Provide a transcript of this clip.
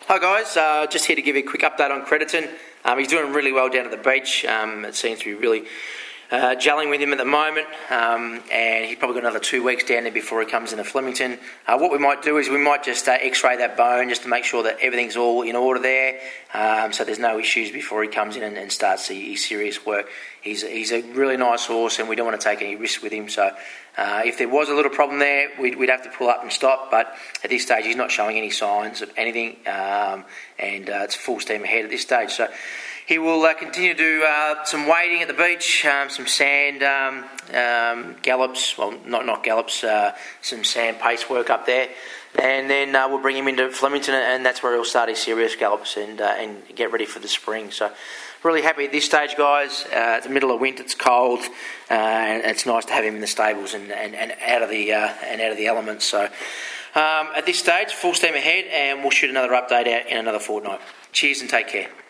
Hi guys, just here to give you a quick update on Crediton. He's doing really well down at the beach. It seems to be really gelling with him at the moment, and he's probably got another 2 weeks down there before he comes into Flemington. What we might do is we might just x-ray that bone just to make sure that everything's all in order there, so there's no issues before he comes in and starts his serious work. He's a really nice horse, and we don't want to take any risks with him, so if there was a little problem there, we'd have to pull up and stop, but at this stage he's not showing any signs of anything, and it's full steam ahead at this stage. So he will continue to do some wading at the beach, some sand gallops, well, not gallops, some sand pace work up there, and then we'll bring him into Flemington, and that's where he'll start his serious gallops and get ready for the spring. So really happy at this stage, guys. It's the middle of winter, it's cold, and it's nice to have him in the stables and out of the elements. So at this stage, full steam ahead, and we'll shoot another update out in another fortnight. Cheers and take care.